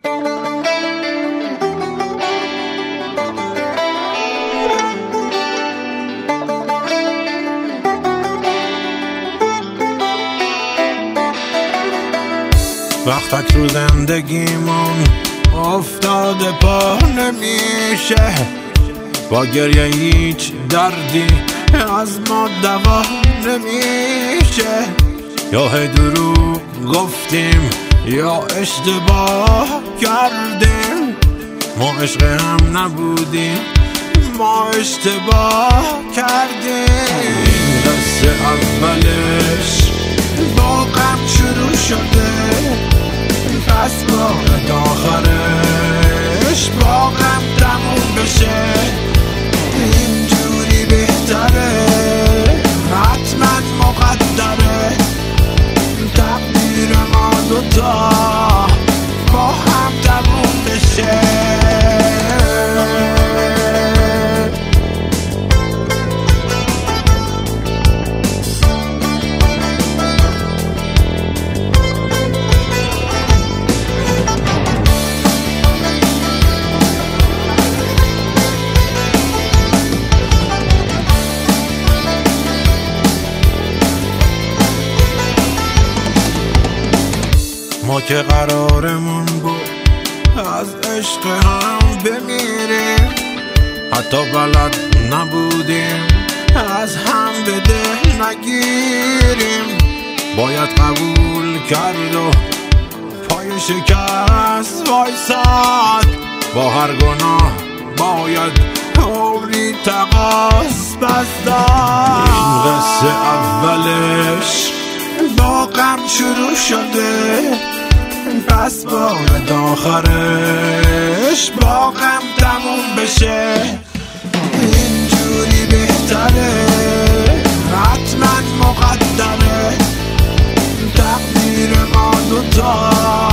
وقتک رو زندگیمون افتاده پا نمیشه، با گریه هیچ دردی از ما دوا نمیشه. یا هی دروغ گفتیم یا اشتباه کردیم، ما عشق هم نبودیم، ما اشتباه کردیم. این قصه اولش با غم شروع شده، پس باید آخرش با غم تموم بشه. اینجوری بهتره، حتما مقدره، تقدیر ما دوتا با هم تموم بشه. ما که قرارمون بود از عشق هم بمیریم، حتی بلد نبودیم از هم به ده نگیریم. باید قبول کرد و پای شکست وایساد، با هر گناه باید عمری تقاص بس داد. این قصه اولش با غم شروع شده، پس باید آخرش با غم تموم بشه. اینجوری بهتره، حتما مقدره، تقدیر ما دوتا